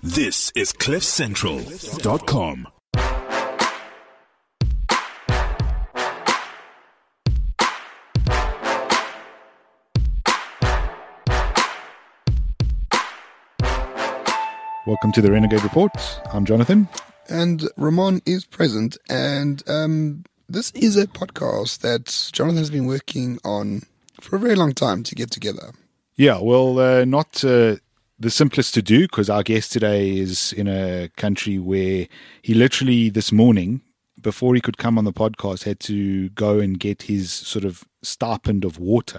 This is CliffCentral.com. Welcome to the Renegade Report. I'm Jonathan. And Ramon is present. And this is a podcast that Jonathan has been working on for a very long time to get together. Yeah, well, not the simplest to do, because our guest today is in a country where he literally this morning, before he could come on the podcast, had to go and get his sort of stipend of water.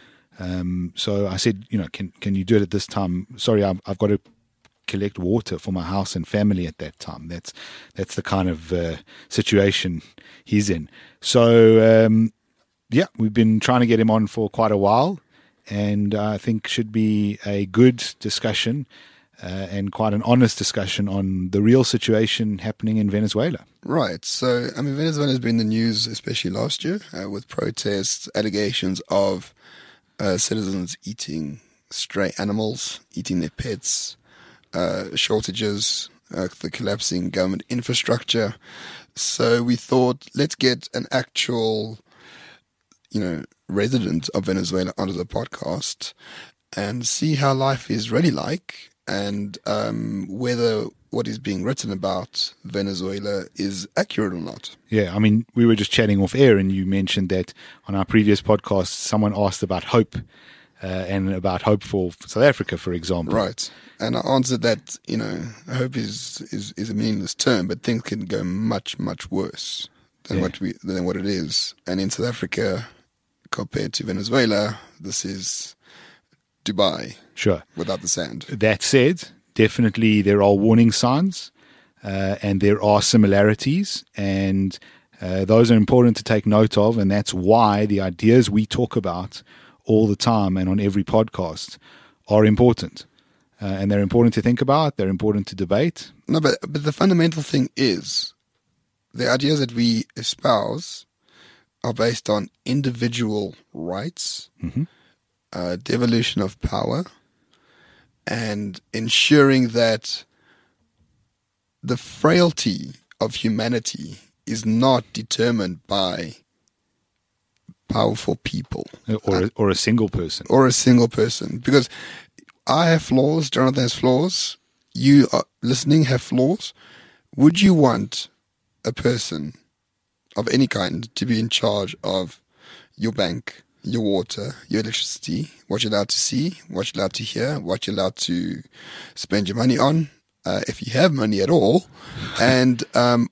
So I said, can you do it at this time? Sorry, I've got to collect water for my house and family at that time. That's the kind of situation he's in. So we've been trying to get him on for quite a while, and I think should be a good discussion and quite an honest discussion on the real situation happening in Venezuela. Right. So, Venezuela has been in the news, especially last year, with protests, allegations of citizens eating stray animals, eating their pets, shortages, the collapsing government infrastructure. So we thought, let's get an actual, resident of Venezuela onto the podcast and see how life is really like, and whether what is being written about Venezuela is accurate or not. Yeah, we were just chatting off air, and you mentioned that on our previous podcast, someone asked about hope. And about hope for South Africa, for example. Right. And I answered that, hope is a meaningless term, but things can go much, much worse than what it is. And in South Africa, compared to Venezuela, this is Dubai. Sure. Without the sand. That said, definitely there are warning signs, and there are similarities, and those are important to take note of, and that's why the ideas we talk about all the time and on every podcast are important. And they're important to think about, they're important to debate. No, but the fundamental thing is the ideas that we espouse are based on individual rights, devolution of power, and ensuring that the frailty of humanity is not determined by powerful people. Or a single person. Or a single person. Because I have flaws, Jonathan has flaws, you are listening have flaws. Would you want a person of any kind to be in charge of your bank, your water, your electricity, what you're allowed to see, what you're allowed to hear, what you're allowed to spend your money on, if you have money at all, and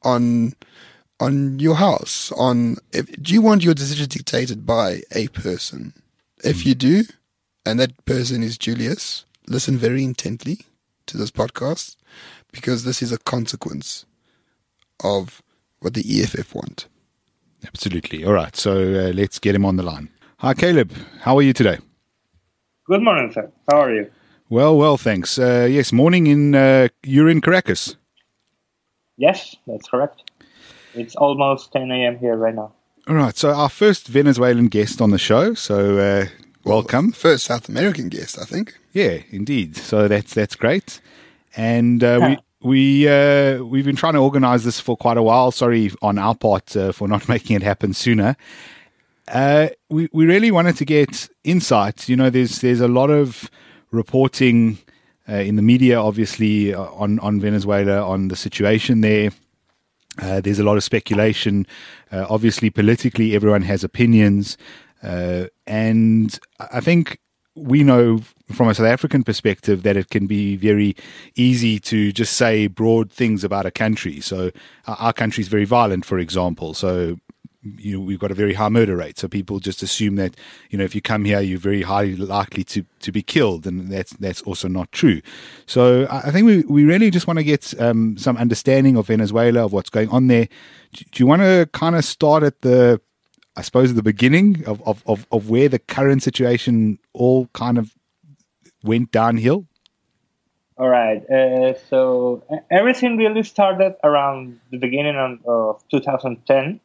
on your house, do you want your decision dictated by a person? If you do, and that person is Julius, listen very intently to this podcast, because this is a consequence of what the EFF want. Absolutely. All right, so let's get him on the line. Hi, Caleb. How are you today? Good morning, sir. How are you? Well, thanks. Yes, morning you're in Caracas. Yes, that's correct. It's almost 10 a.m. here right now. All right, so our first Venezuelan guest on the show, so welcome. First South American guest, I think. Yeah, indeed. So that's great. And we've been trying to organize this for quite a while. Sorry on our part for not making it happen sooner. We really wanted to get insight. There's a lot of reporting in the media, obviously, on Venezuela, on the situation there. There's a lot of speculation. Obviously, politically, everyone has opinions. And I think we know from a South African perspective that it can be very easy to just say broad things about a country. So our country is very violent, for example. So we've got a very high murder rate. So people just assume that, if you come here, you're very highly likely to be killed. And that's also not true. So I think we really just want to get some understanding of Venezuela, of what's going on there. Do you want to kind of start at the beginning of where the current situation all kind of went downhill? All right. So everything really started around the beginning of 2010.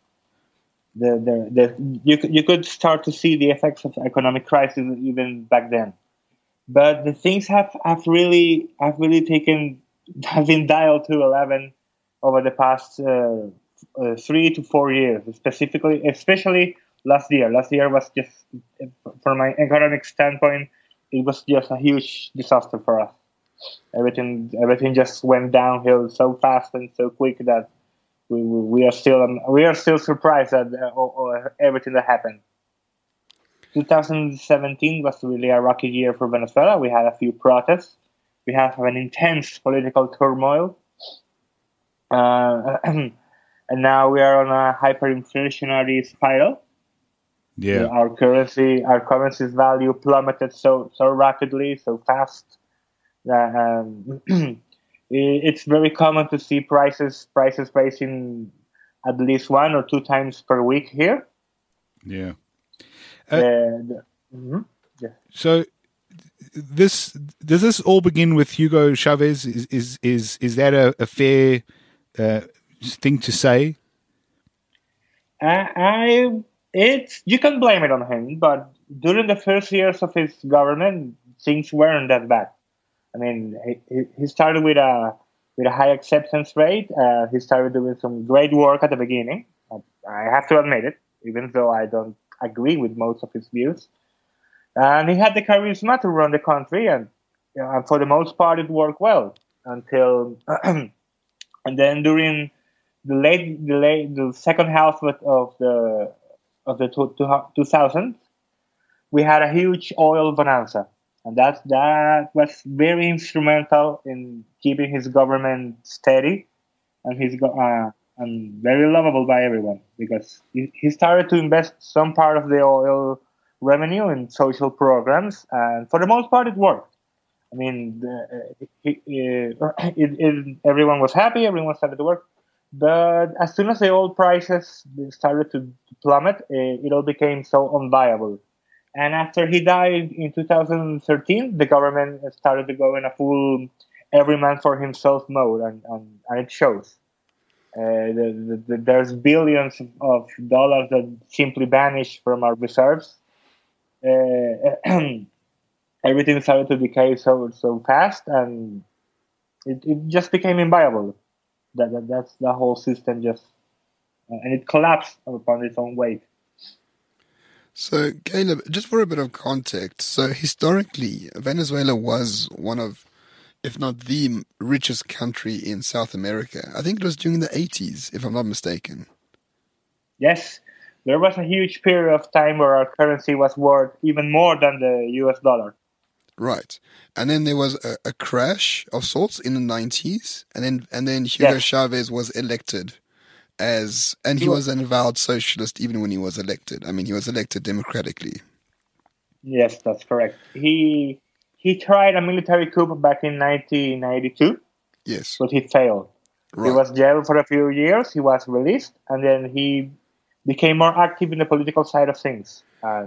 You could start to see the effects of economic crisis even back then. But the things have really taken have been dialed to 11 over the past 3 to 4 years, especially last year. Last year was just, from my economic standpoint, it was just a huge disaster for us. Everything just went downhill so fast and so quick that we are still surprised at everything that happened. 2017 was really a rocky year for Venezuela. We had a few protests. We have an intense political turmoil. And now we are on a hyperinflationary spiral. Yeah. Our currency's value plummeted so rapidly, so fast. It's very common to see prices rising at least 1 or 2 times per week here. Yeah. Yeah. So does this all begin with Hugo Chavez? Is that a fair thing to say? You can blame it on him, but during the first years of his government, things weren't that bad. I mean, he started with a high acceptance rate. He started doing some great work at the beginning. I have to admit it, even though I don't agree with most of his views. And he had the charisma to run the country, and for the most part, it worked well until. And then during the second half of the 2000s, we had a huge oil bonanza, and that was very instrumental in keeping his government steady and very lovable by everyone, because he started to invest some part of the oil revenue in social programs, and for the most part, it worked. I mean, everyone was happy, everyone started to work. But as soon as the oil prices started to plummet, it all became so unviable. And after he died in 2013, the government started to go in a full every man for himself mode, and it shows. There's billions of dollars that simply vanished from our reserves. Everything started to decay so fast, and it just became inviable. That's the whole system and it collapsed upon its own weight. So, Caleb, just for a bit of context, so historically, Venezuela was one of, if not the richest country in South America. I think it was during the 80s, if I'm not mistaken. Yes, there was a huge period of time where our currency was worth even more than the US dollar. Right. And then there was a crash of sorts in the 90s, and then Hugo Chavez was elected and he was an avowed socialist even when he was elected. I mean, he was elected democratically. Yes, that's correct. He tried a military coup back in 1992. Yes. But he failed. Right. He was jailed for a few years, he was released, and then he became more active in the political side of things.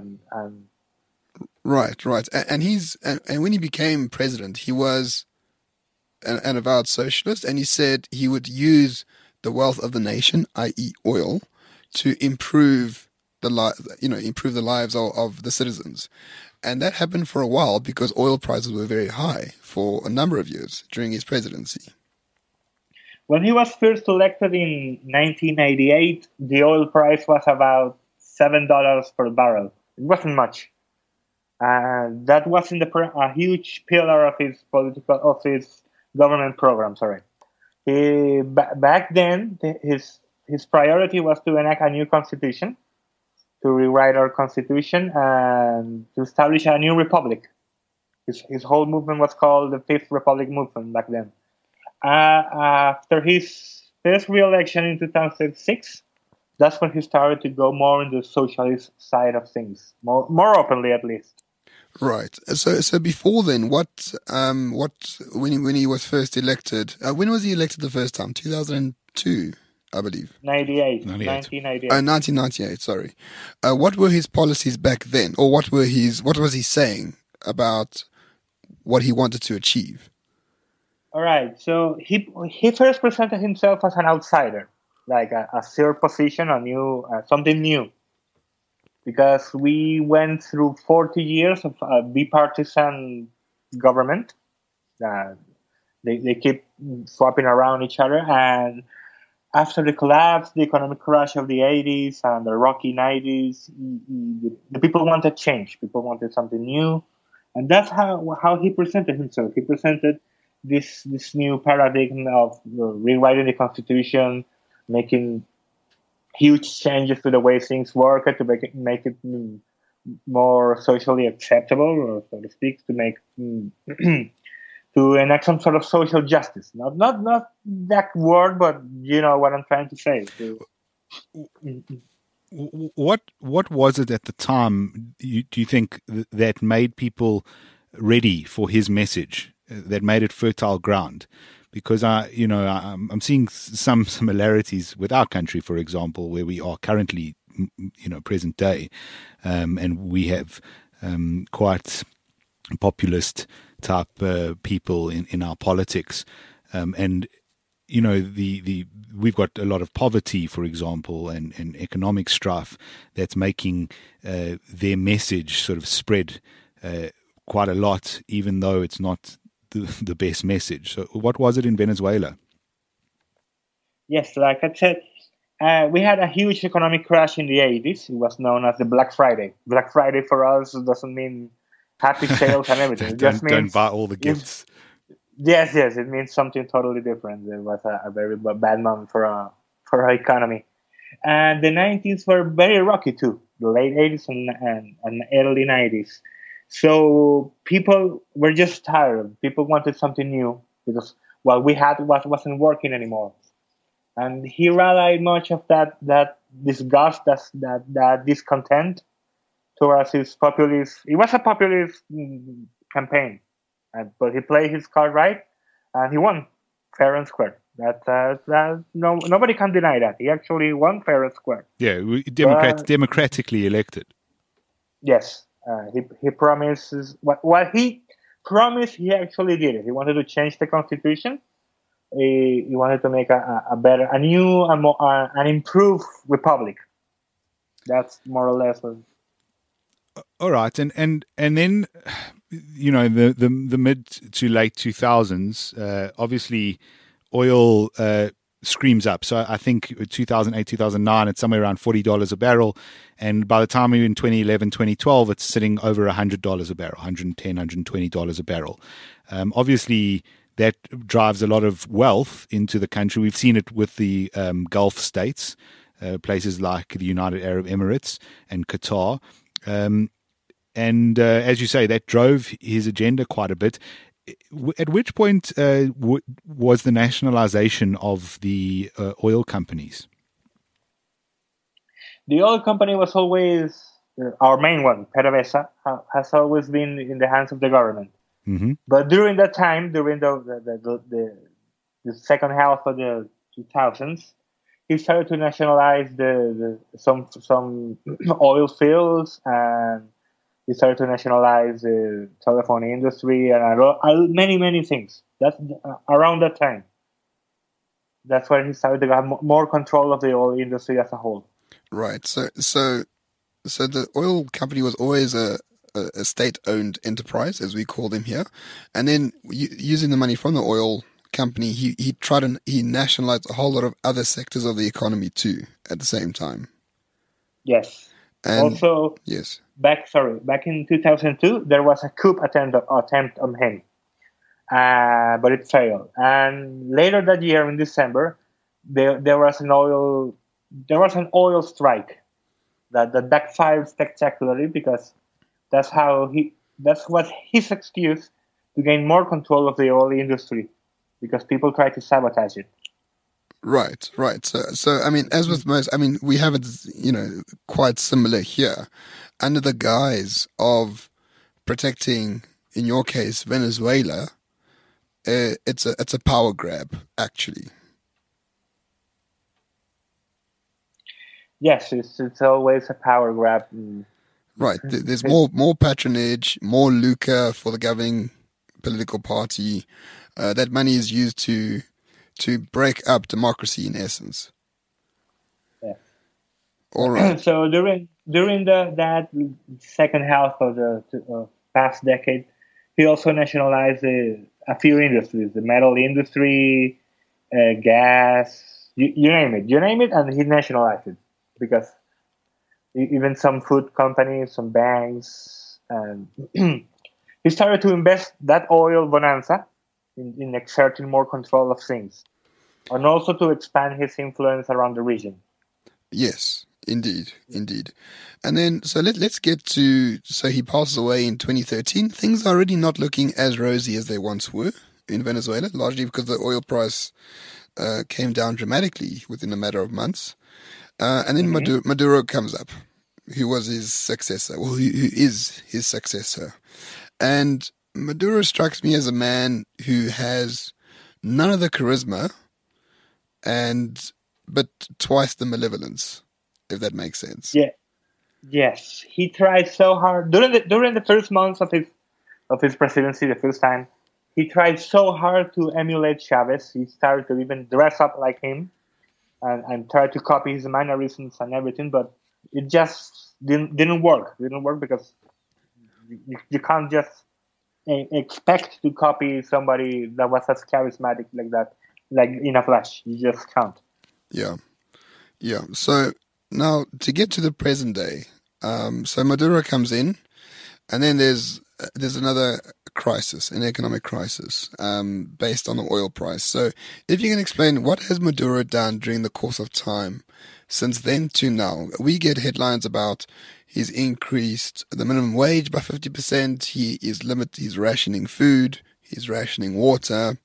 Right. And when he became president, he was an avowed socialist, and he said he would use the wealth of the nation, i.e., oil, to improve the lives of the citizens. And that happened for a while because oil prices were very high for a number of years during his presidency. When he was first elected in 1988, the oil price was about $7 per barrel. It wasn't much. That wasn't a huge pillar of his government program. Sorry, back then his priority was to enact a new constitution, to rewrite our constitution, and to establish a new republic. His whole movement was called the Fifth Republic Movement back then. After his first re-election in 2006, that's when he started to go more in the socialist side of things, more openly at least. Right. So before then, when he was first elected, when was he elected the first time? 2002, I believe. 1998. 1998. Sorry. What were his policies back then, or what was he saying about what he wanted to achieve? All right. So he first presented himself as an outsider, like a third position, something new. Because we went through 40 years of bipartisan government. They keep swapping around each other. And after the collapse, the economic crash of the 80s and the rocky 90s, the people wanted change. People wanted something new. And that's how he presented himself. He presented this new paradigm of rewriting the Constitution, making huge changes to the way things work, to make it more socially acceptable, or so to speak, to make to enact some sort of social justice. Not that word, but you know what I'm trying to say. What was it at the time? Do you think that made people ready for his message? That made it fertile ground? Because I'm seeing some similarities with our country, for example, where we are currently, present day, and we have quite populist type people in our politics, and we've got a lot of poverty, for example, and economic strife that's making their message sort of spread quite a lot, even though it's not the best message. So what was it in Venezuela? Yes, like I said, we had a huge economic crash in the 80s. It was known as the Black Friday. Black Friday for us doesn't mean happy sales and everything. It just means don't buy all the gifts. Yes, it means something totally different. It was a very bad month for our economy. And the 90s were very rocky too, the late 80s and early 90s. So people were just tired. People wanted something new because what we had wasn't working anymore. And he rallied much of that disgust, that discontent towards his populist. It was a populist campaign, but he played his card right, and he won fair and square. Nobody can deny that. He actually won fair and square. Yeah, democratically elected. Yes. He promises what he promised. He actually did it. He wanted to change the constitution. He wanted to make a new, an improved republic. That's more or less. All right, and then the mid to late 2000s, obviously, oil screams up. So I think 2008, 2009, it's somewhere around $40 a barrel. And by the time we're in 2011, 2012, it's sitting over $100 a barrel, $110, $120 a barrel. Obviously, that drives a lot of wealth into the country. We've seen it with the Gulf states, places like the United Arab Emirates and Qatar. And as you say, that drove his agenda quite a bit. At which point was the nationalization of the oil companies? The oil company was always our main one. PDVSA has always been in the hands of the government. Mm-hmm. But during that time, during the second half of the 2000s, he started to nationalize some oil fields, and he started to nationalize the telephone industry and many things. That's around that time. That's when he started to have more control of the oil industry as a whole. Right. So the oil company was always a state-owned enterprise, as we call them here, and then using the money from the oil company, he nationalized a whole lot of other sectors of the economy too at the same time. Yes. And also, yes. Back in 2002, there was a coup attempt on him, but it failed. And later that year, in December, there was an oil strike that backfired spectacularly, because that's what his excuse to gain more control of the oil industry, because people try to sabotage it. Right. So I mean, as with most, I mean, we have it, quite similar here, under the guise of protecting, in your case, Venezuela. It's a power grab, actually. Yes, it's always a power grab. Right. There's more patronage, more lucre for the governing political party. That money is used to break up democracy, in essence. Yeah. All right. So during that second half of the past decade, he also nationalized a few industries: the metal industry, gas, you name it, and he nationalized it because even some food companies, some banks, and he started to invest that oil bonanza in exerting more control of things, and also to expand his influence around the region. Yes, indeed. And then, so let's get to, so he passes away in 2013. Things are already not looking as rosy as they once were in Venezuela, largely because the oil price came down dramatically within a matter of months. And then Maduro comes up, who was his successor, who is his successor. And Maduro strikes me as a man who has none of the charisma but twice the malevolence, if that makes sense. Yeah. Yes, he tried so hard during the first months of his presidency. The first time, he tried so hard to emulate Chavez. He started to even dress up like him, and tried to copy his mannerisms and everything. But it just didn't work. It didn't work because you can't just expect to copy somebody that was as charismatic like that, like in a flash. You just can't. Yeah. So now to get to the present day, so Maduro comes in, and then there's another crisis, an economic crisis, based on the oil price. So if you can explain, what has Maduro done during the course of time since then to now? We get headlines about he's increased the minimum wage by 50%. He's rationing food. He's rationing water.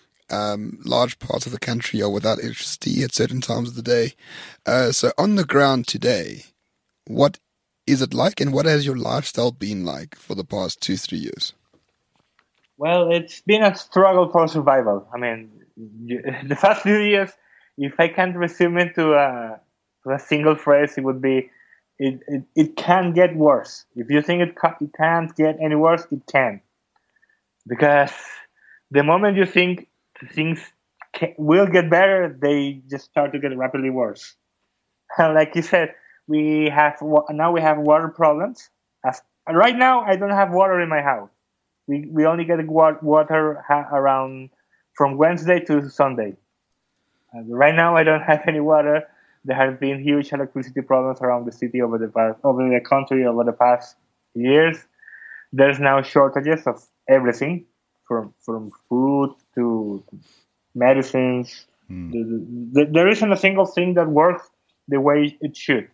Large parts of the country are without electricity at certain times of the day. So on the ground today, what is it like, and what has your lifestyle been like for the past 2-3 years? Well, it's been a struggle for survival. I mean, the past few years, if I can't resume it to a single phrase, it would be, it can get worse. If you think it can't get any worse, it can. Because the moment you think things will get better, they just start to get rapidly worse. Like you said, we have water problems. Right now, I don't have water in my house. We only get water around from Wednesday to Sunday. Right now, I don't have any water. There have been huge electricity problems around the city over the country over the past years. There's now shortages of everything, from food to medicines. There isn't a single thing that works the way it should.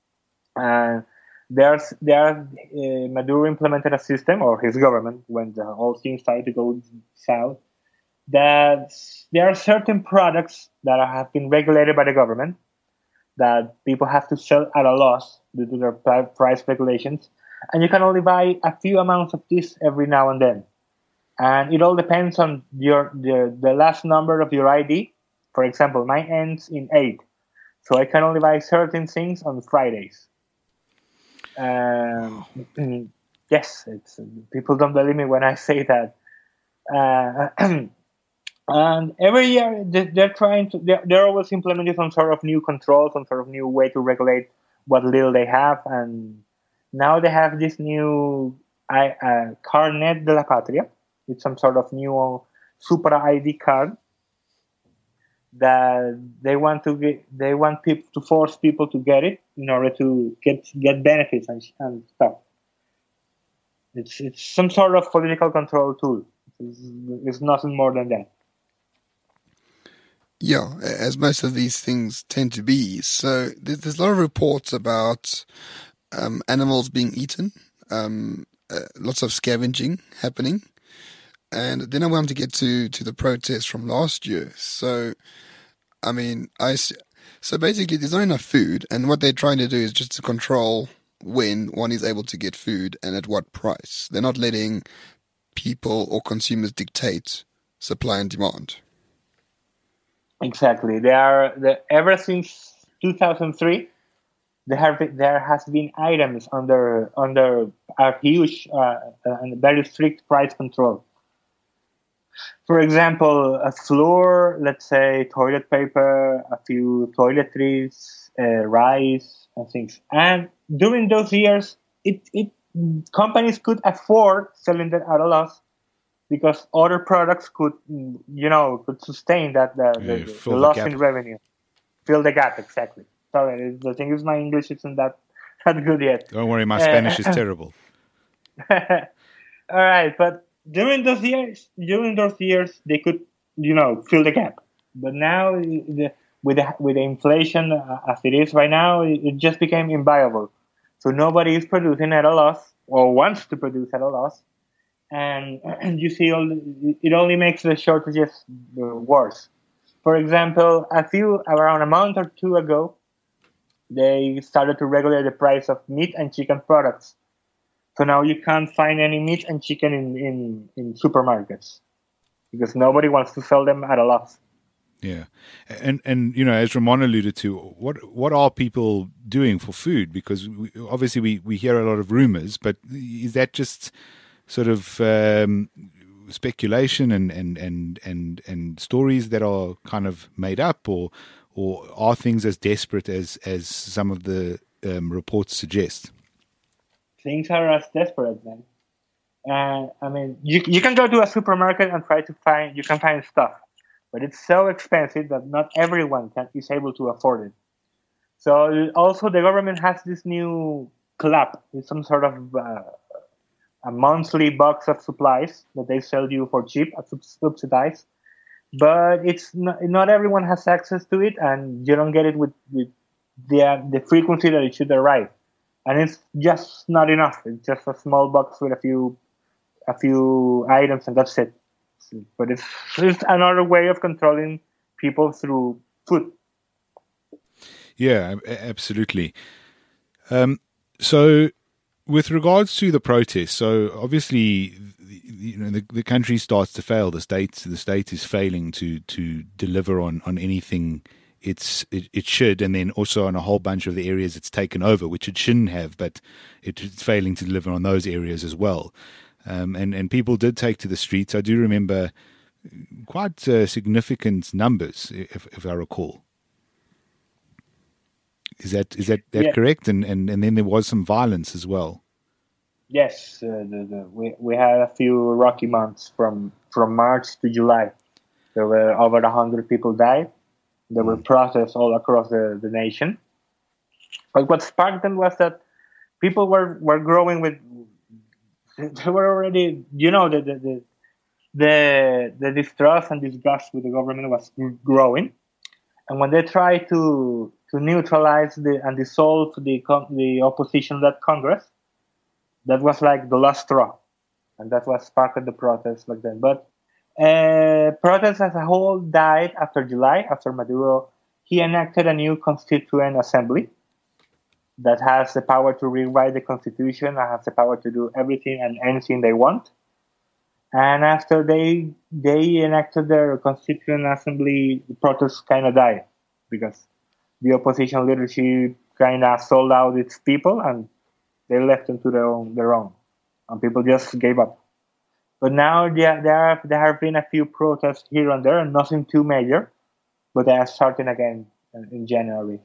Maduro implemented a system, or his government, when the whole thing started to go south, that there are certain products that have been regulated by the government that people have to sell at a loss due to their price regulations, and you can only buy a few amounts of this every now and then. And it all depends on the last number of your ID. For example, mine ends in 8, so I can only buy certain things on Fridays. Yes, people don't believe me when I say that. And every year they're always implementing some sort of new control, some sort of new way to regulate what little they have. And now they have this new Carnet de la Patria. It's some sort of new super ID card that they want people to force people to get it in order to get benefits and stuff. It's some sort of political control tool. It's nothing more than that. Yeah, as most of these things tend to be. So there's a lot of reports about animals being eaten, lots of scavenging happening. And then I wanted to get to the protest from last year. So, I mean, so basically there's not enough food, and what they're trying to do is just to control when one is able to get food and at what price. They're not letting people or consumers dictate supply and demand. Exactly. Ever since 2003, there has been items under a huge and very strict price control. For example, a floor, let's say toilet paper, a few toiletries, rice, and things. And during those years, companies could afford selling that at a loss because other products could, could sustain that the Fill the loss gap. in revenue, fill the gap exactly. Sorry, the thing is my English isn't that good yet. Don't worry, my Spanish is terrible. All right, but during those years, they could, fill the gap. But now, with the inflation as it is right now, it just became inviable. So nobody is producing at a loss or wants to produce at a loss, and you see, it only makes the shortages worse. For example, around a month or two ago, they started to regulate the price of meat and chicken products. So now you can't find any meat and chicken in supermarkets because nobody wants to sell them at a loss. Yeah, and as Ramon alluded to, what are people doing for food? Because obviously we hear a lot of rumors, but is that just sort of speculation and stories that are kind of made up, or are things as desperate as some of the reports suggest? Things are as desperate, man. I mean, you can go to a supermarket and try to find stuff, but it's so expensive that not everyone is able to afford it. So also the government has this new club, it's some sort of a monthly box of supplies that they sell you for cheap, subsidized. But it's not everyone has access to it, and you don't get it with the frequency that it should arrive. And it's just not enough. It's just a small box with a few items, and that's it. But it's another way of controlling people through food. Yeah, absolutely. So, with regards to the protests, so obviously, the country starts to fail. The state is failing to deliver on anything it should, and then also on a whole bunch of the areas it's taken over, which it shouldn't have, but it's failing to deliver on those areas as well. And people did take to the streets. I do remember quite significant numbers, if I recall. Is that Yeah. correct? And then there was some violence as well. Yes, we had a few rocky months from March to July. There were over 100 people died. There were protests all across the nation. But what sparked them was that people were growing with. They were already, the distrust and disgust with the government was growing, and when they tried to neutralize and dissolve the opposition at Congress, that was like the last straw, and that was sparked the protests back then. But protests as a whole died after July, after Maduro. He enacted a new constituent assembly that has the power to rewrite the constitution and has the power to do everything and anything they want. And after they enacted their constituent assembly, the protests kind of died because the opposition leadership kind of sold out its people and they left them to their own, and people just gave up. But now there have been a few protests here and there, and nothing too major, but they are starting again in January.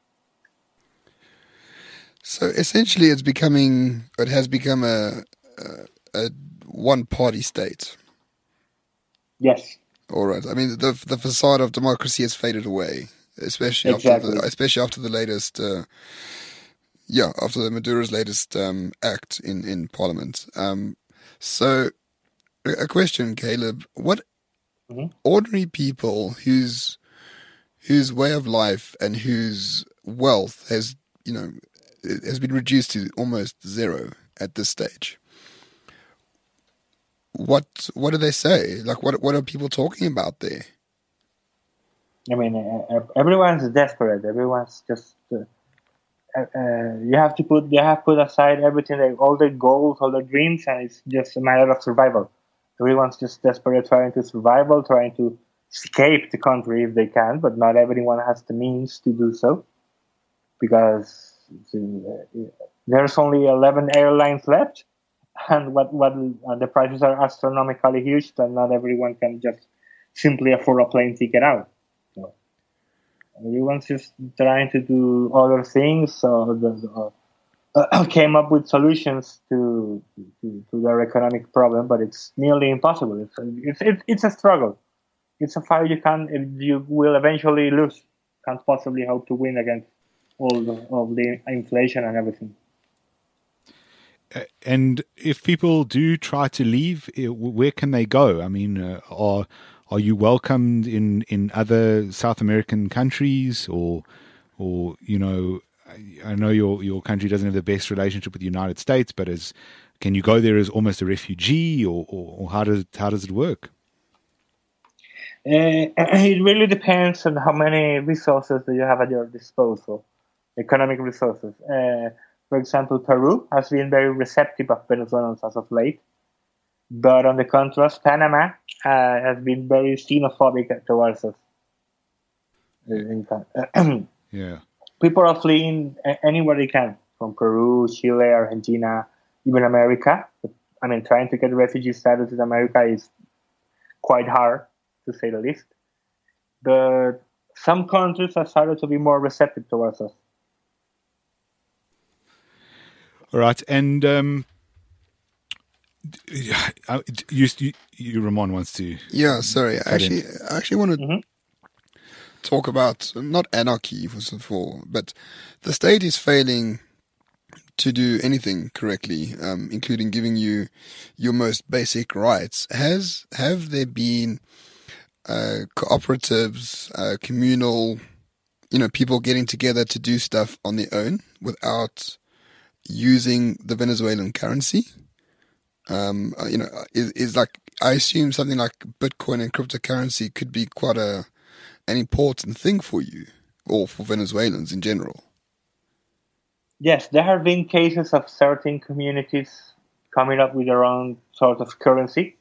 So essentially, it has become a one-party state. Yes. All right. I mean, the facade of democracy has faded away, especially Exactly. after the latest, after the Maduro's latest act in Parliament. So, a question, Caleb: what ordinary people whose way of life and whose wealth has been reduced to almost zero at this stage? What do they say? Like, what are people talking about there? I mean, everyone's desperate. Everyone's just. You have put aside everything, all their goals, all their dreams, and it's just a matter of survival. Everyone's just desperate, trying to escape the country if they can, but not everyone has the means to do so, because there's only 11 airlines left, and the prices are astronomically huge, that not everyone can just simply afford a plane ticket out. So everyone's just trying to do other things. So came up with solutions to their economic problem, but it's nearly impossible. It's a struggle. It's a fight you will eventually lose. Can't possibly hope to win against all the inflation and everything. And if people do try to leave, where can they go? I mean, are you welcomed in other South American countries, or you know, I know your country doesn't have the best relationship with the United States, but can you go there as almost a refugee, or how does it work? It really depends on how many resources that you have at your disposal, economic resources. For example, Peru has been very receptive of Venezuelans as of late. But on the contrast, Panama has been very xenophobic towards us. Yeah. People are fleeing anywhere they can, from Peru, Chile, Argentina, even America. I mean, trying to get refugee status in America is quite hard, to say the least. But some countries have started to be more receptive towards us. All right, and Ramon wants to. Yeah, sorry. I actually want to talk about not anarchy but the state is failing to do anything correctly, including giving you your most basic rights. Have there been cooperatives, communal, people getting together to do stuff on their own without using the Venezuelan currency? Is like, I assume something like Bitcoin and cryptocurrency could be quite an important thing for you, or for Venezuelans in general. Yes, there have been cases of certain communities coming up with their own sort of currency.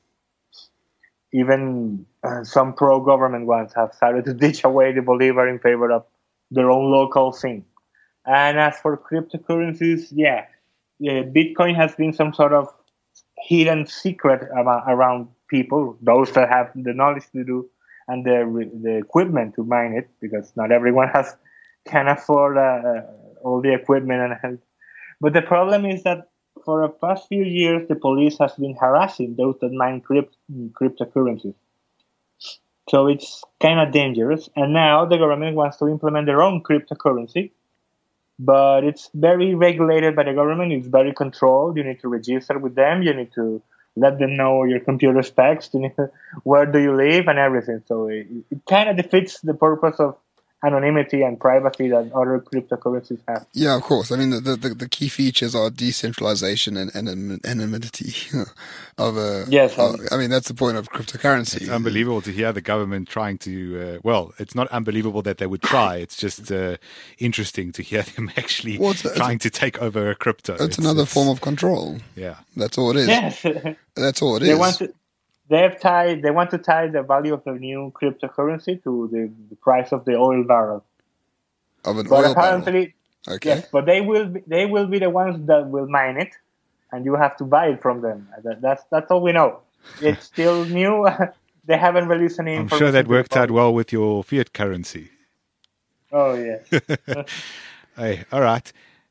Even some pro-government ones have started to ditch away the Bolivar in favor of their own local thing. And as for cryptocurrencies, Bitcoin has been some sort of hidden secret around people, those that have the knowledge to do and the equipment to mine it, because not everyone can afford all the equipment. But the problem is that for the past few years, the police has been harassing those that mine cryptocurrencies. So it's kind of dangerous. And now the government wants to implement their own cryptocurrency, but it's very regulated by the government. It's very controlled. You need to register with them. You need to let them know your computer specs. You need to, where do you live and everything. So it kind of defeats the purpose of anonymity and privacy that other cryptocurrencies have. Yeah, of course. I mean, the key features are decentralization and anonymity of a. Yes. I mean, that's the point of cryptocurrency. It's unbelievable to hear the government trying to. It's not unbelievable that they would try. It's just interesting to hear them actually trying to take over a crypto. It's another form of control. Yeah, that's all it is. Yes, that's all it is. They want to tie the value of the new cryptocurrency to the price of the oil barrel. Of an oil barrel. Okay. Yes, but they will be the ones that will mine it, and you have to buy it from them. That's all we know. It's still new. They haven't released any information. I'm sure that worked out well with your fiat currency. Oh yeah. Hey, all right.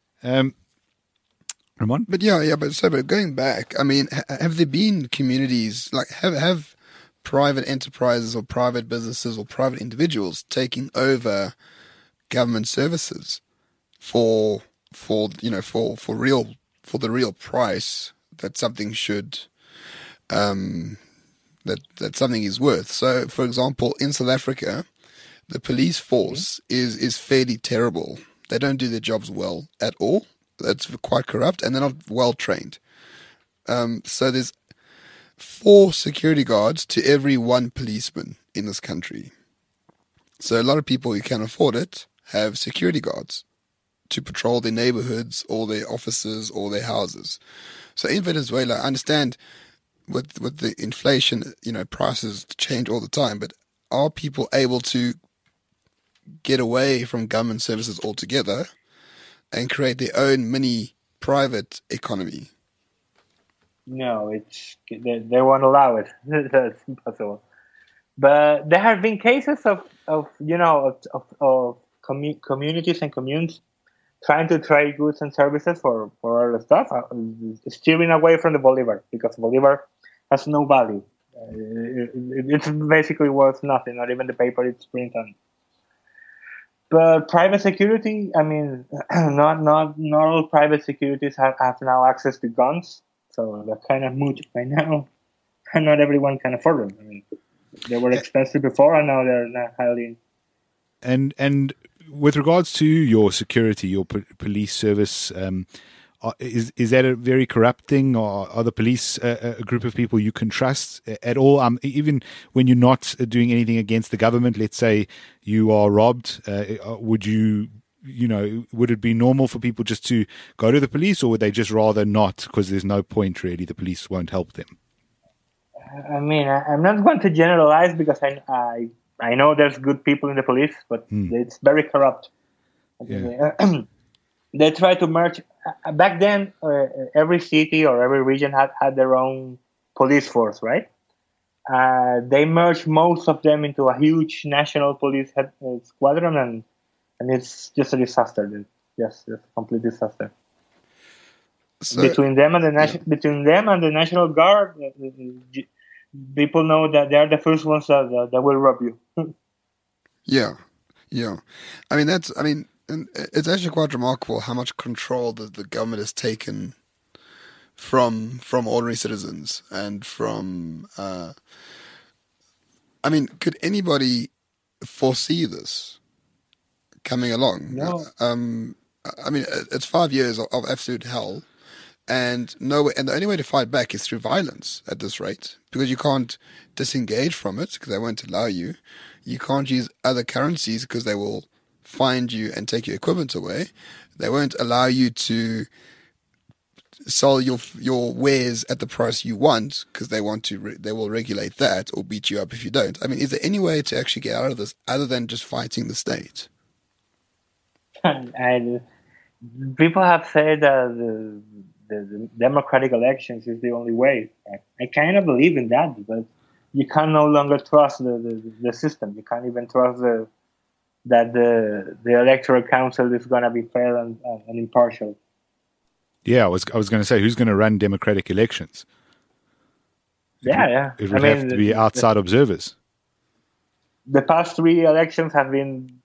Ramon? But but going back, I mean, have there been communities, like have private enterprises or private businesses or private individuals taking over government services for the real price that something should that something is worth? So, for example, in South Africa, the police force is fairly terrible. They don't do their jobs well at all. That's quite corrupt, and they're not well trained. So there's 4 security guards to every 1 policeman in this country. So a lot of people who can afford it have security guards to patrol their neighborhoods or their offices or their houses. So in Venezuela, I understand with the inflation, prices change all the time, but are people able to get away from government services altogether and create their own mini private economy? No, they won't allow it. That's impossible. But there have been cases of communities and communes trying to trade goods and services for other stuff, steering away from the Bolivar, because Bolivar has no value. It's basically worth nothing, not even the paper it's printed on. But private security, I mean, not all private securities have now access to guns, so they're kind of moot right now, and not everyone can afford them. I mean, they were expensive before, and now they're not highly. And with regards to your security, your police service, is that a very corrupt thing, or are the police a group of people you can trust at all? Even when you're not doing anything against the government, let's say you are robbed, would would it be normal for people just to go to the police, or would they just rather not, because there's no point really, the police won't help them? I mean, I'm not going to generalize, because I know there's good people in the police, but it's very corrupt. Yeah. They try to merge. Back then, every city or every region had their own police force, right? They merged most of them into a huge national police squadron, and it's just a disaster. Just a complete disaster. So, between them and the National Guard, people know that they are the first ones that will rob you. Yeah. I mean, and it's actually quite remarkable how much control the government has taken from ordinary citizens and from. I mean, could anybody foresee this coming along? No. I mean, it's 5 years of absolute hell. And the only way to fight back is through violence at this rate, because you can't disengage from it because they won't allow you. You can't use other currencies because they will find you and take your equipment away. They won't allow you to sell your wares at the price you want, because they will regulate that or beat you up if you don't. I mean, is there any way to actually get out of this other than just fighting the state? People have said that the democratic elections is the only way. I kind of believe in that, because you can no longer trust the system. You can't even trust that the electoral council is going to be fair and impartial. Yeah, I was going to say, who's going to run democratic elections? Yeah. It would have to be outside observers. The past 3 elections have been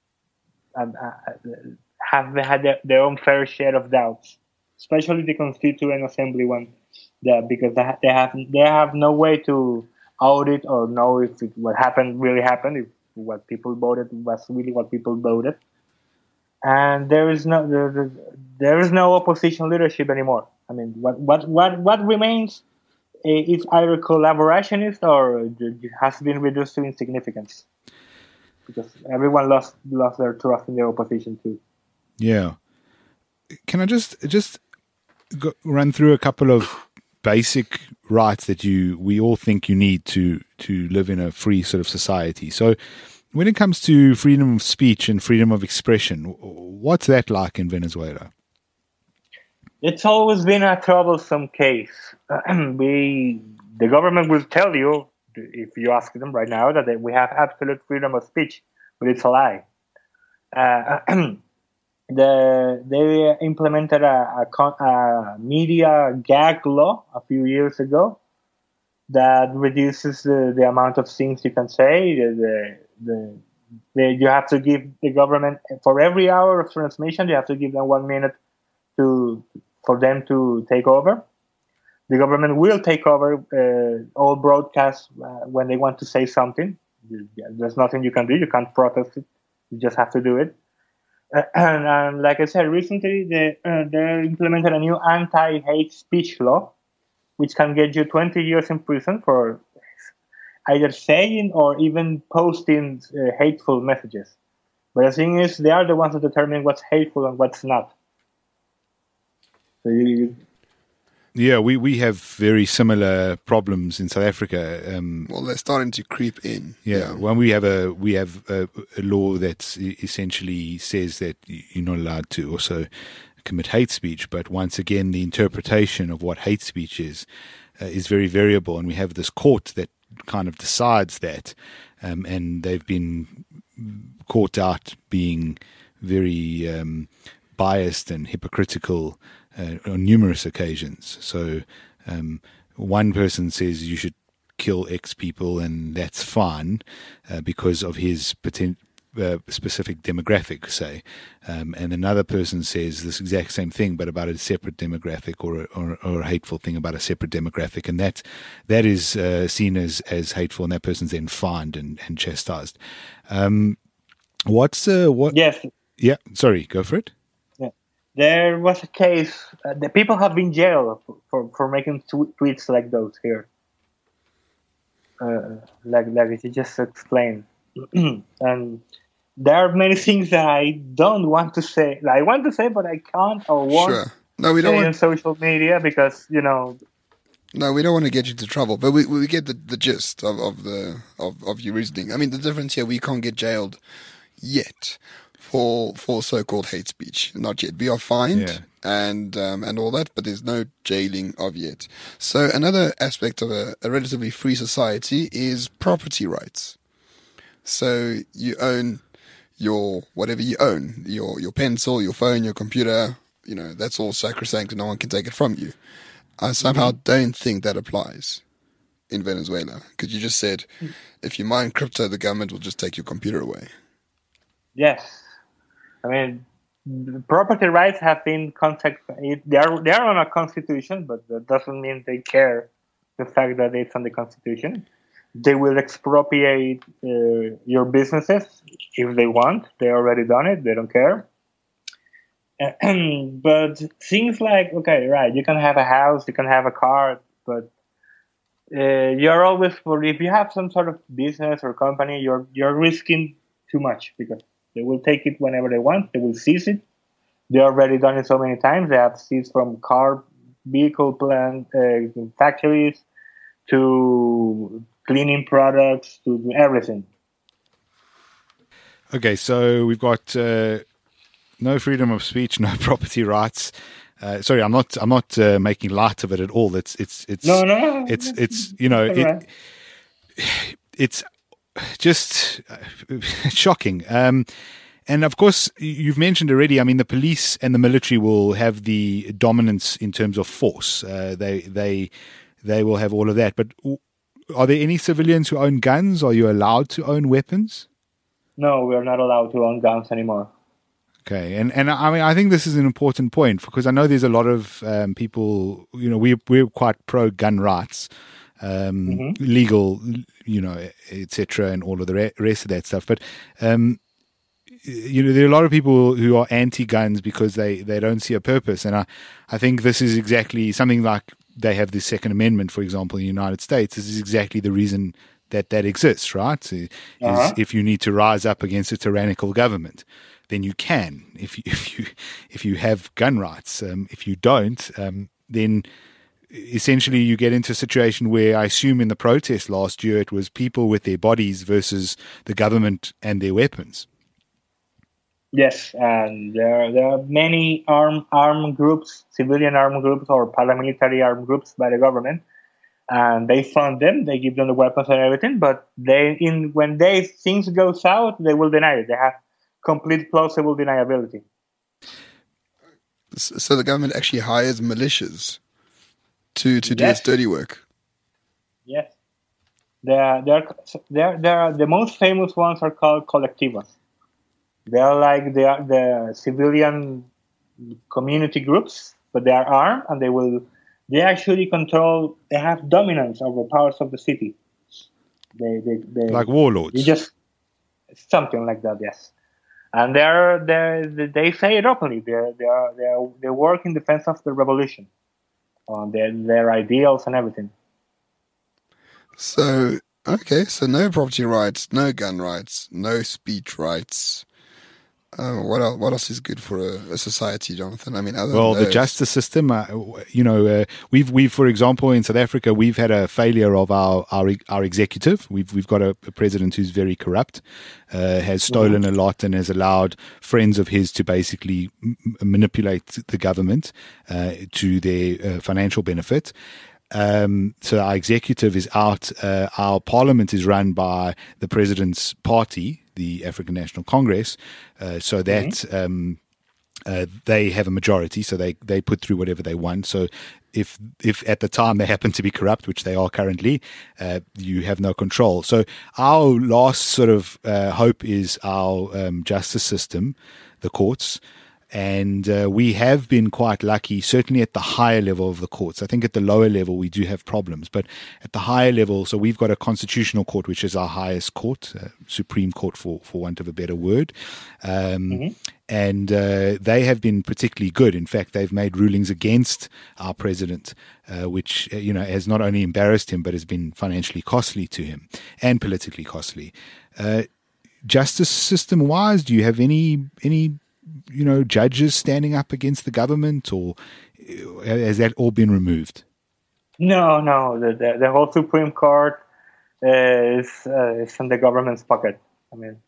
have had their own fair share of doubts, especially the Constituent Assembly one, because they have no way to audit or know if what happened really happened, if what people voted was really what people voted, and there is no opposition leadership anymore. I mean, what remains is either collaborationist or it has been reduced to insignificance, because everyone lost their trust in the opposition too. Yeah. Can I just run through a couple of basic rights that we all think you need to live in a free sort of society? So when it comes to freedom of speech and freedom of expression, what's that like in Venezuela? It's always been a troublesome case. The government will tell you, if you ask them right now, that we have absolute freedom of speech, but it's a lie. They implemented a media gag law a few years ago that reduces the amount of things you can say. You have to give the government, for every hour of transmission, you have to give them 1 minute for them to take over. The government will take over all broadcasts when they want to say something. There's nothing you can do. You can't protest it. You just have to do it. And like I said, recently they implemented a new anti-hate speech law, which can get you 20 years in prison for either saying or even posting hateful messages. But the thing is, they are the ones that determine what's hateful and what's not. So yeah, we have very similar problems in South Africa. Well, they're starting to creep in. Yeah, well, we have a law that essentially says that you're not allowed to also commit hate speech. But once again, the interpretation of what hate speech is very variable, and we have this court that kind of decides that, and they've been caught out being very biased and hypocritical on numerous occasions. So one person says you should kill X people and that's fine because of his specific demographic, say, and another person says this exact same thing but about a separate demographic or a hateful thing about a separate demographic, and that is seen as hateful, and that person's then fined and chastised. What? Yes. Yeah, sorry, go for it. Yeah. There was a case. The people have been jailed for making tweets like those here. Like you just explained. And there are many things that I don't want to say. I want to say, but I can't or won't. Sure. No, we don't say want on social media because No, we don't want to get you into trouble, but we get the gist of your reasoning. I mean, the difference here, we can't get jailed yet for so-called hate speech. Not yet. We are fined and all that, but there's no jailing of yet. So another aspect of a relatively free society is property rights. So you own your whatever you own, your pencil, your phone, your computer. That's all sacrosanct, and no one can take it from you. I somehow don't think that applies in Venezuela, because you just said if you mine crypto, the government will just take your computer away. Yes, I mean property rights have been they are on a constitution, but that doesn't mean they care the fact that it's on the constitution. They will expropriate your businesses if they want. They already done it. They don't care. But things like, okay, right, you can have a house, you can have a car, but you're always, if you have some sort of business or company, you're risking too much, because they will take it whenever they want. They will seize it. They already done it so many times. They have seized from car, vehicle plant, factories, to cleaning products, to everything. Okay, so we've got no freedom of speech, no property rights. Sorry, I'm not making light of it at all. It's no. It's it's just shocking. And of course, you've mentioned already. I mean, the police and the military will have the dominance in terms of force. They will have all of that. But are there any civilians who own guns? Are you allowed to own weapons? No, we are not allowed to own guns anymore. Okay, and I mean, I think this is an important point, because I know there's a lot of people. We're quite pro gun rights, legal, etc., and all of the rest of that stuff. But there are a lot of people who are anti-guns because they don't see a purpose, and I think this is exactly something like they have the Second Amendment, for example, in the United States. This is exactly the reason that exists, right? Is if you need to rise up against a tyrannical government, then you can. If you have gun rights, if you don't, then essentially you get into a situation where, I assume in the protest last year, it was people with their bodies versus the government and their weapons. Yes, and there are many armed groups, civilian armed groups or paramilitary armed groups by the government, and they fund them, they give them the weapons and everything, but when things go south, they will deny it. They have complete plausible deniability. So the government actually hires militias to do its dirty work. Yes, the most famous ones are called colectivos. They are like the civilian community groups, but they are armed, and they actually control. They have dominance over parts of the city. They like warlords. Something like that, yes. And they say it openly. They work in defense of the revolution, on their ideals and everything. So no property rights, no gun rights, no speech rights. What else is good for a society, Jonathan? I mean, the justice system. We've for example in South Africa, we've had a failure of our executive. We've got a president who's very corrupt, has stolen a lot, and has allowed friends of his to basically manipulate the government to their financial benefit. So our executive is out. Our parliament is run by the president's party, the African National Congress. So that they have a majority, so they put through whatever they want. So if at the time they happen to be corrupt, which they are currently, you have no control. So our last sort of hope is our justice system, the courts. And we have been quite lucky, certainly at the higher level of the courts. I think at the lower level we do have problems, but at the higher level, so we've got a constitutional court, which is our highest court, Supreme Court for want of a better word. And they have been particularly good. In fact, they've made rulings against our president, which has not only embarrassed him, but has been financially costly to him and politically costly. Justice system wise, do you have any judges standing up against the government, or has that all been removed? No. The whole Supreme Court is in the government's pocket. I mean,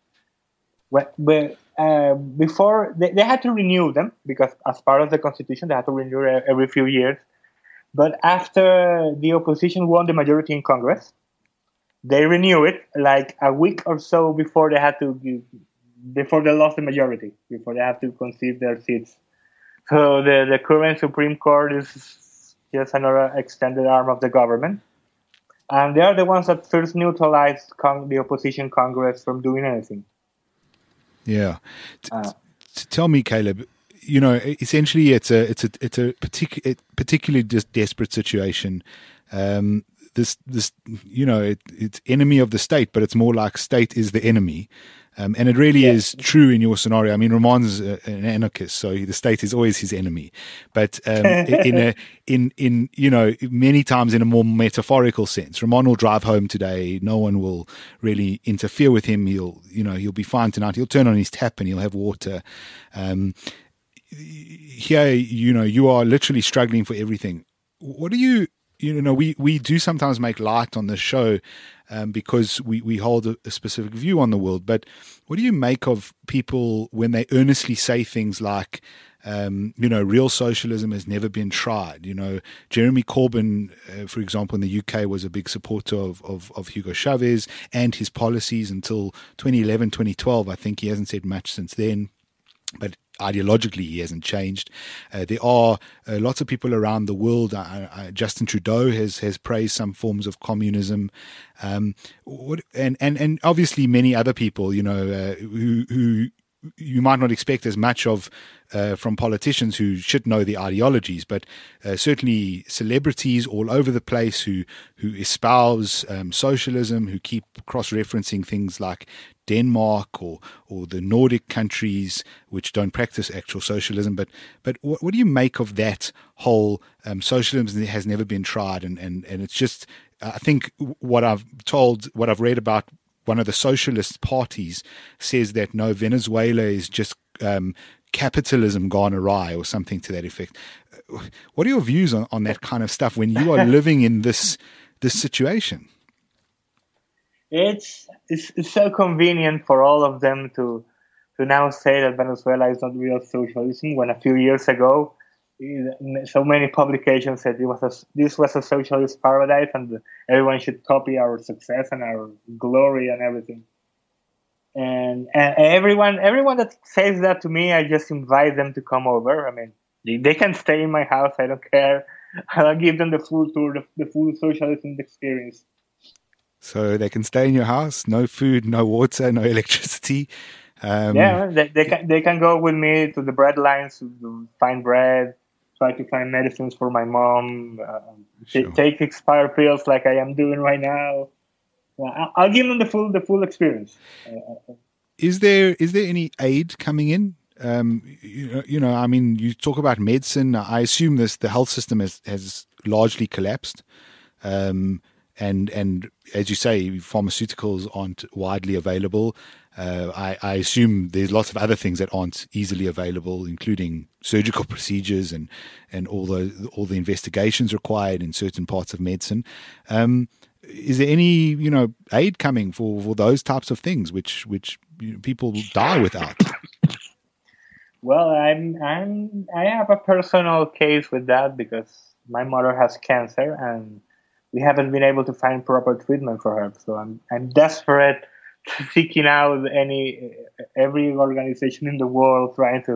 before they had to renew them, because as part of the constitution they had to renew every few years. But after the opposition won the majority in Congress, they renew it like a week or so before they lost the majority, before they have to concede their seats. So the current Supreme Court is just another extended arm of the government. And they are the ones that first neutralized the opposition Congress from doing anything. Yeah. Tell me, Caleb, essentially it's a particularly desperate situation. It's enemy of the state, but it's more like state is the enemy. And it really is true in your scenario. I mean, Ramon's an anarchist, so the state is always his enemy. But in many times in a more metaphorical sense, Ramon will drive home today. No one will really interfere with him. He'll be fine tonight. He'll turn on his tap and he'll have water. Here, you are literally struggling for everything. What do you? We do sometimes make light on this show because we hold a specific view on the world. But what do you make of people when they earnestly say things like, real socialism has never been tried? Jeremy Corbyn, for example, in the UK was a big supporter of Hugo Chavez and his policies until 2011, 2012. I think he hasn't said much since then. But ideologically, he hasn't changed. There are lots of people around the world. Justin Trudeau has praised some forms of communism, and obviously many other people, who you might not expect as much of from politicians who should know the ideologies, but certainly celebrities all over the place who espouse socialism, who keep cross-referencing things like Denmark or the Nordic countries which don't practice actual socialism. But what do you make of that whole socialism has never been tried? And it's just, I think what I've read about one of the socialist parties says that no, Venezuela is just capitalism gone awry or something to that effect. What are your views on that kind of stuff when you are living in this situation? It's so convenient for all of them to now say that Venezuela is not real socialism, when a few years ago so many publications said this was a socialist paradise and everyone should copy our success and our glory and everything. And everyone that says that to me, I just invite them to come over. I mean, they can stay in my house. I don't care. I'll give them the full tour, the full socialism experience. So they can stay in your house, no food, no water, no electricity. They can go with me to the bread lines to find bread, try to find medicines for my mom, Sure. Take expired pills like I am doing right now. I'll give them the full experience. Is there any aid coming in? I mean, you talk about medicine. I assume the health system has largely collapsed. And as you say, pharmaceuticals aren't widely available. I assume there's lots of other things that aren't easily available, including surgical procedures and all the investigations required in certain parts of medicine. Is there any aid coming for those types of things which people die without? Well, I have a personal case with that because my mother has cancer and we haven't been able to find proper treatment for her. So I'm desperate, seeking out every organization in the world trying to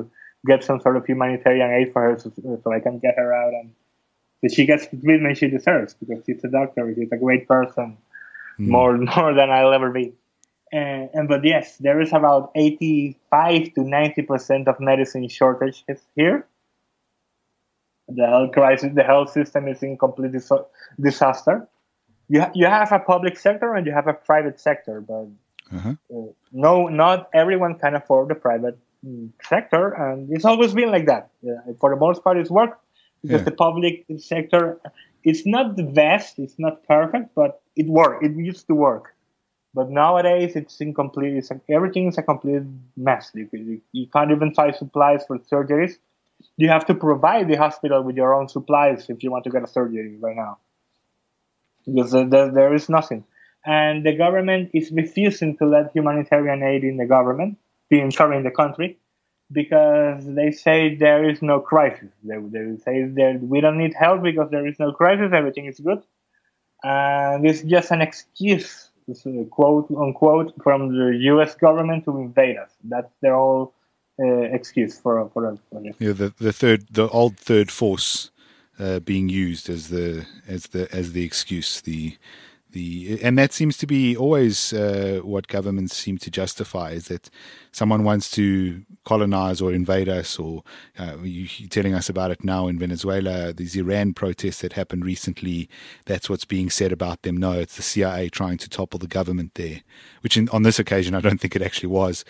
get some sort of humanitarian aid for her so I can get her out and so she gets the treatment she deserves because she's a doctor. She's a great person, more than I'll ever be. But yes, there is about 85 to 90% of medicine shortages here. The health crisis, the health system is in complete disaster. You have a public sector and you have a private sector, but no, not everyone can afford the private sector, and it's always been like that. For the most part, it's worked because the public sector, it's not the best, it's not perfect, but it worked. It used to work, but nowadays it's incomplete. Everything is a complete mess. You can't even find supplies for surgeries. You have to provide the hospital with your own supplies if you want to get a surgery right now, because there is nothing. And the government is refusing to let humanitarian aid in the country, because they say there is no crisis. They say that we don't need help because there is no crisis, everything is good. And it's just an excuse, quote unquote, from the U.S. government to invade us. That's their whole excuse for it. Yeah, the old third force being used as the excuse. And that seems to be always what governments seem to justify, is that someone wants to colonize or invade us, or you're telling us about it now in Venezuela, these Iran protests that happened recently, that's what's being said about them. No, it's the CIA trying to topple the government there, which on this occasion I don't think it actually was.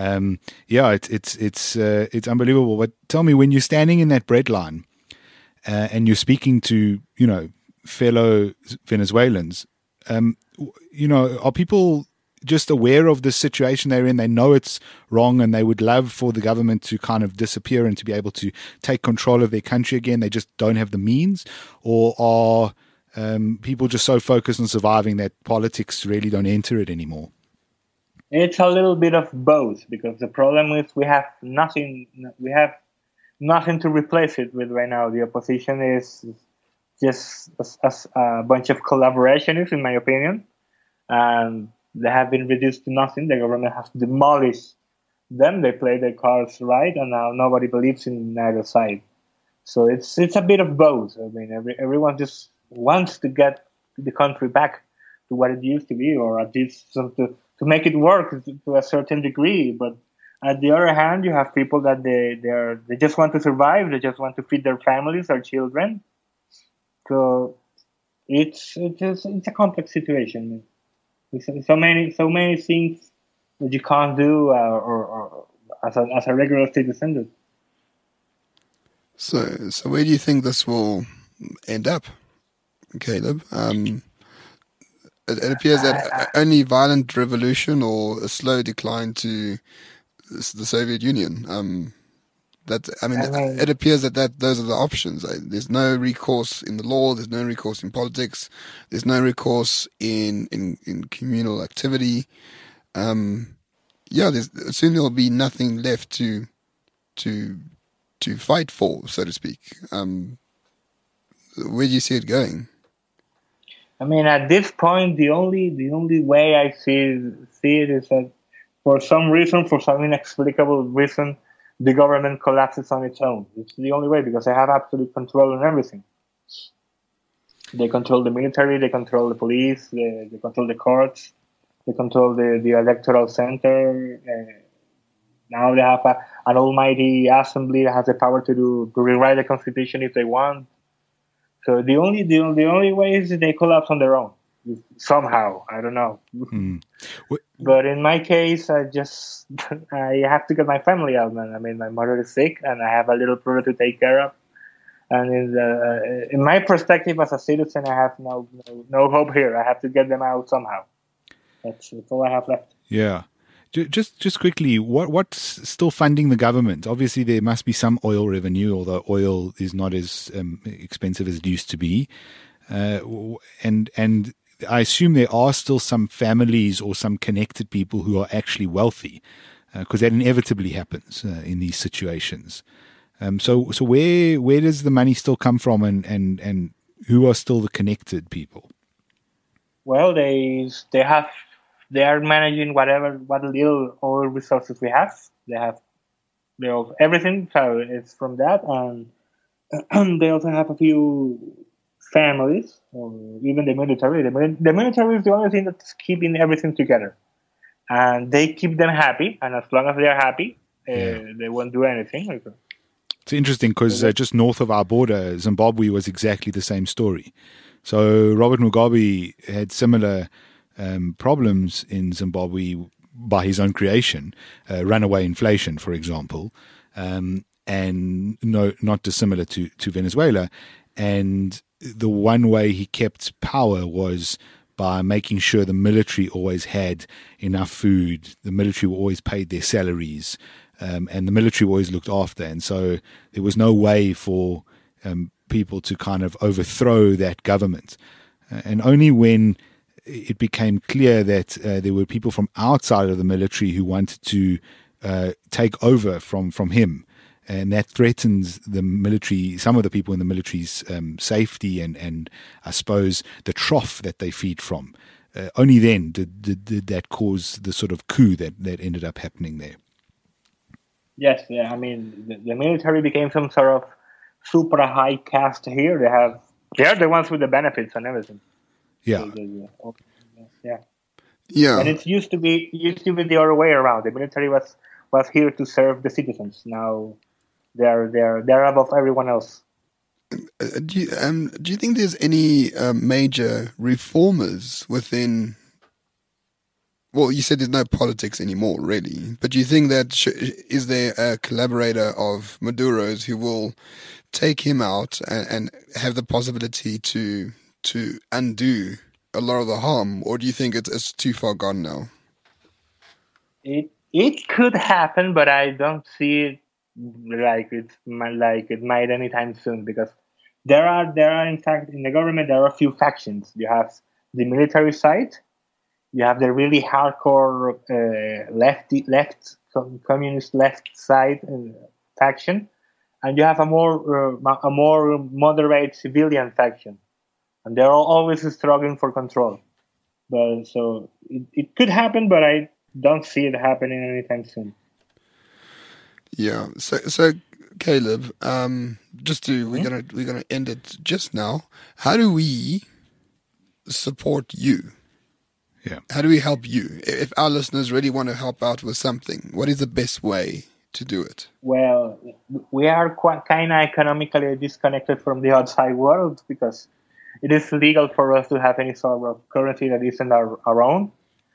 It's unbelievable. But tell me, when you're standing in that bread line and you're speaking to, fellow Venezuelans, are people just aware of the situation they're in? They know it's wrong and they would love for the government to kind of disappear and to be able to take control of their country again. They just don't have the means? Or are people just so focused on surviving that politics really don't enter it anymore? It's a little bit of both, because the problem is we have nothing to replace it with right now. The opposition is just a bunch of collaborationists, in my opinion, and they have been reduced to nothing. The government has demolished them. They play their cards right, and now nobody believes in either side. So it's a bit of both. I mean, everyone just wants to get the country back to what it used to be, or at least to make it work to a certain degree. But at the other hand, you have people that they just want to survive. They just want to feed their families, their children. So it's a complex situation. So many things that you can't do, or as a regular citizen. So where do you think this will end up, Caleb? It appears that only violent revolution or a slow decline to the Soviet Union. It appears that those are the options. There's no recourse in the law. There's no recourse in politics. There's no recourse in communal activity. Soon there'll be nothing left to fight for, so to speak. Where do you see it going? I mean, at this point, the only way I see it is that for some inexplicable reason, the government collapses on its own. It's the only way, because they have absolute control on everything. They control the military, they control the police, they control the courts, they control the electoral center. Now they have an almighty assembly that has the power to rewrite the constitution if they want. So the only way is that they collapse on their own. Somehow, I don't know. But in my case, I have to get my family out, man. I mean, my mother is sick, and I have a little brother to take care of. And in my perspective as a citizen, I have no hope here. I have to get them out somehow. That's all I have left. Yeah. Just quickly, what's still funding the government? Obviously, there must be some oil revenue, although oil is not as expensive as it used to be. And I assume there are still some families or some connected people who are actually wealthy, because that inevitably happens in these situations. So where does the money still come from, and who are still the connected people? Well, they are managing what little oil resources we have. They have everything. So it's from that, and they also have a few families, or even the military. The military is the only thing that's keeping everything together, and they keep them happy. And as long as they are happy, they won't do anything. It's interesting because just north of our border, Zimbabwe was exactly the same story. So Robert Mugabe had similar problems in Zimbabwe by his own creation, runaway inflation, for example, and not dissimilar to Venezuela. And the one way he kept power was by making sure the military always had enough food, the military always paid their salaries, and the military always looked after. And so there was no way for people to kind of overthrow that government. And only when it became clear that there were people from outside of the military who wanted to take over from him, and that threatens the military, some of the people in the military's safety and I suppose the trough that they feed from. Only then did that cause the sort of coup that ended up happening there. Yes, yeah. I mean, the military became some sort of super high caste here. They're the ones with the benefits and everything. Yeah. Yeah. And it used to be the other way around. The military was here to serve the citizens. Now they're above everyone else. Do you think there's any major reformers within? Well, you said there's no politics anymore, really. But do you think that is there a collaborator of Maduro's who will take him out and have the possibility to undo a lot of the harm, or do you think it's too far gone now? It could happen, but I don't see it like it might anytime soon, because there are in fact in the government there are a few factions. You have the military side, you have the really hardcore communist left side faction, and you have a more moderate civilian faction, and they're always struggling for control. But so it could happen, but I don't see it happening anytime soon. Yeah. So Caleb, we're gonna end it just now. How do we support you? Yeah. How do we help you? If our listeners really want to help out with something, what is the best way to do it? Well, we are quite kind of economically disconnected from the outside world because it is legal for us to have any sort of currency that isn't our own.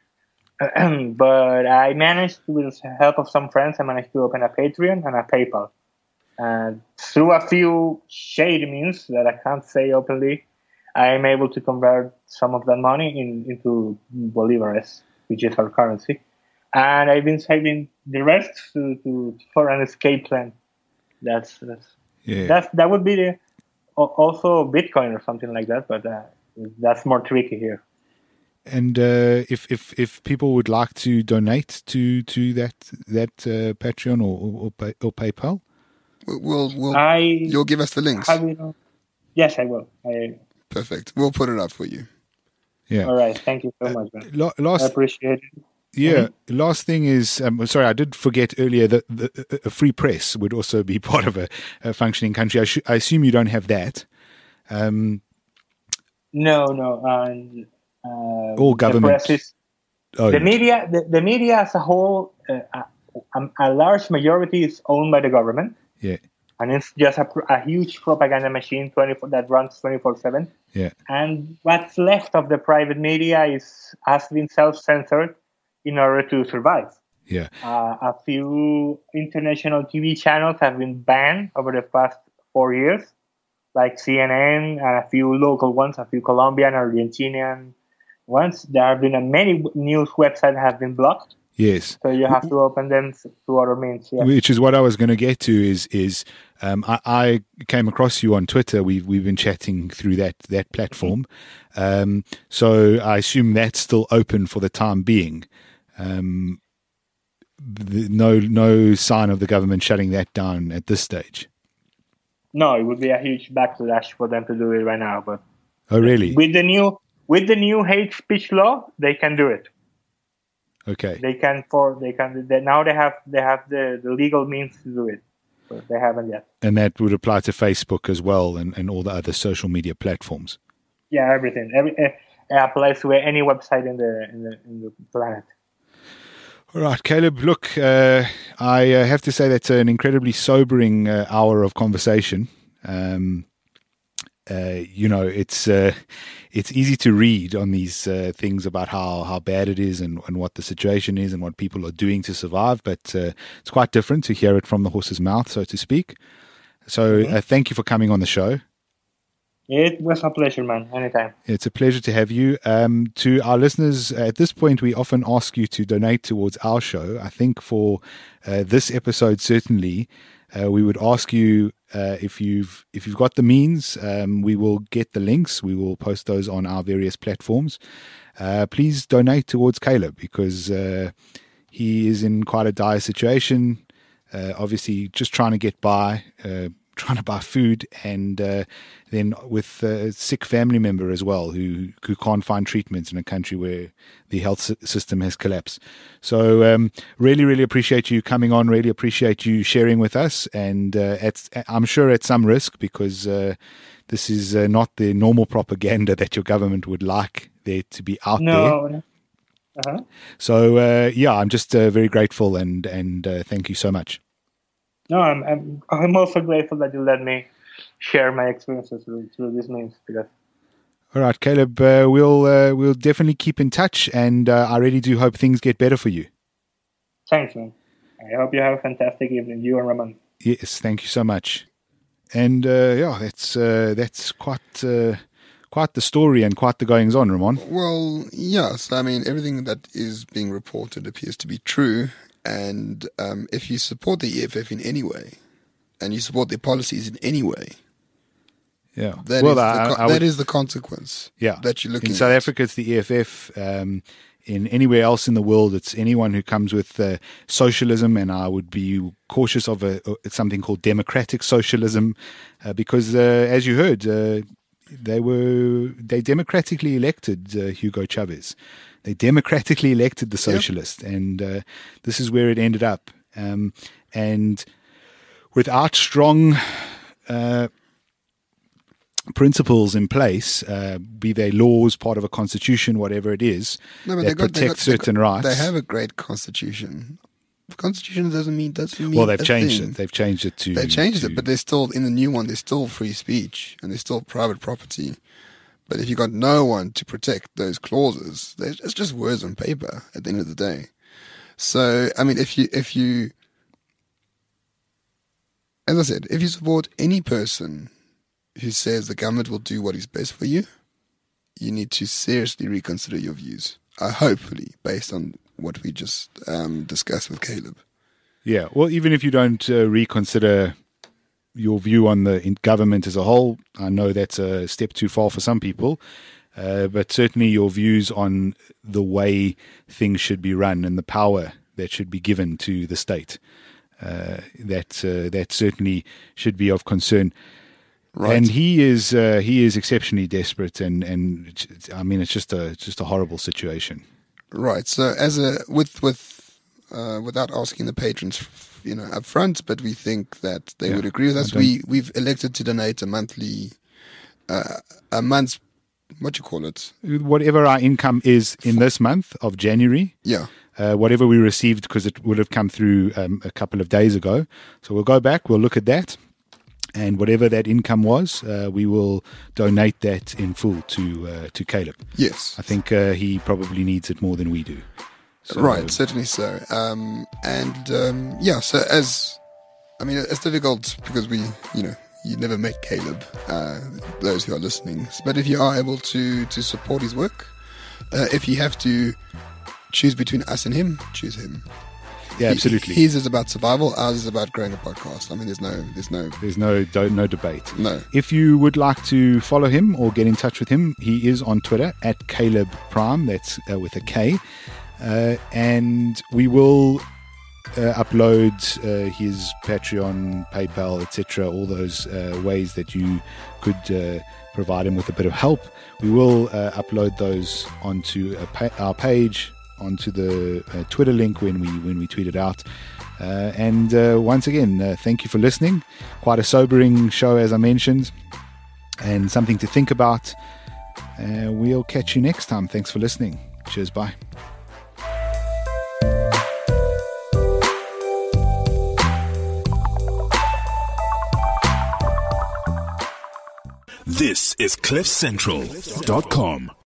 But I managed, with the help of some friends, I managed to open a Patreon and a PayPal. And through a few shady means that I can't say openly, I am able to convert some of that money into Bolivares, which is our currency. And I've been saving the rest for an escape plan. That would be also Bitcoin or something like that, but that's more tricky here. And if people would like to donate to that Patreon or PayPal, you'll give us the links. Yes, I will. Perfect. We'll put it up for you. Yeah. All right. Thank you so much, man. I appreciate it. Yeah. Last thing is, sorry, I did forget earlier that a free press would also be part of a functioning country. I assume you don't have that. No. All government. The media as a whole, a large majority is owned by the government. Yeah. And it's just a huge propaganda machine that runs 24/7. Yeah. And what's left of the private media has been self-censored in order to survive. Yeah. A few international TV channels have been banned over the past 4 years, like CNN, and a few local ones, a few Colombian, Argentinian ones. There have been many news websites have been blocked. Yes. So you have to open them to other means. Yeah. Which is what I was going to get to is I came across you on Twitter. We've been chatting through that platform. So I assume that's still open for the time being. No sign of the government shutting that down at this stage. No, it would be a huge backlash for them to do it right now. But oh, really? With the new hate speech law, they can do it. Okay. Now they have the legal means to do it, but they haven't yet. And that would apply to Facebook as well, and all the other social media platforms. Yeah, everything. It applies to any website in the planet. All right, Caleb, look, I have to say that's an incredibly sobering hour of conversation. It's easy to read on these things about how bad it is and what the situation is and what people are doing to survive, but it's quite different to hear it from the horse's mouth, so to speak. So thank you for coming on the show. It was a pleasure, man. Anytime. It's a pleasure to have you. To our listeners, at this point, we often ask you to donate towards our show. I think for this episode, certainly, we would ask you if you've got the means. We will get the links. We will post those on our various platforms. Please donate towards Caleb, because he is in quite a dire situation. Obviously, just trying to get by. Trying to buy food, and then with a sick family member as well who can't find treatments in a country where the health system has collapsed. So really, really appreciate you coming on, really appreciate you sharing with us, and I'm sure at some risk, because this is not the normal propaganda that your government would like there to be out there. Uh-huh. So I'm just very grateful, and thank you so much. No, I'm also grateful that you let me share my experiences through this means. Because... All right, Caleb, we'll definitely keep in touch, and I really do hope things get better for you. Thanks, man. I hope you have a fantastic evening, you and Ramon. Yes, thank you so much. And that's quite the story and quite the goings on, Ramon. Well, yes. I mean, everything that is being reported appears to be true. And if you support the EFF in any way, and you support their policies in any way, that is the consequence. Yeah, that you're looking in South Africa, it's the EFF. In anywhere else in the world, it's anyone who comes with socialism, and I would be cautious of something called democratic socialism, because as you heard, they democratically elected Hugo Chavez. They democratically elected the socialist, and this is where it ended up. And without strong principles in place, be they laws, part of a constitution, whatever it is, that protect certain rights. They have a great constitution. The constitution doesn't mean. Well, they've changed it. They've changed it to. They've changed it, but there's still, in the new one, there's still free speech and there's still private property. But if you got no one to protect those clauses, it's just words on paper at the end of the day. So, I mean, if you, as I said, if you support any person who says the government will do what is best for you, you need to seriously reconsider your views. Hopefully, based on what we just discussed with Caleb. Yeah, well, even if you don't reconsider your view on the government as a whole, I know that's a step too far for some people, but certainly your views on the way things should be run and the power that should be given to the state, that certainly should be of concern. Right. And he is exceptionally desperate, and I mean, it's just a horrible situation. Right. So without asking the patrons, up front, but we think that they would agree with us. We've elected to donate a month's, what you call it? Whatever our income is in this month of January. Yeah. Whatever we received, because it would have come through a couple of days ago. So we'll go back, we'll look at that, and whatever that income was, we will donate that in full to Caleb. Yes. I think he probably needs it more than we do. So, right, certainly so. So it's difficult because you never met Caleb, those who are listening. But if you are able to support his work, if you have to choose between us and him, choose him. Yeah, absolutely. His is about survival, ours is about growing a podcast. I mean, there's no debate. No. If you would like to follow him or get in touch with him, he is on Twitter at Caleb Prime. That's with a K. And we will upload his Patreon, PayPal, etc., all those ways that you could provide him with a bit of help. We will upload those onto our page onto the Twitter link when we tweet it out. And once again, thank you for listening. Quite a sobering show, as I mentioned, and something to think about. We'll catch you next time. Thanks for listening. Cheers, bye. This is CliffCentral.com.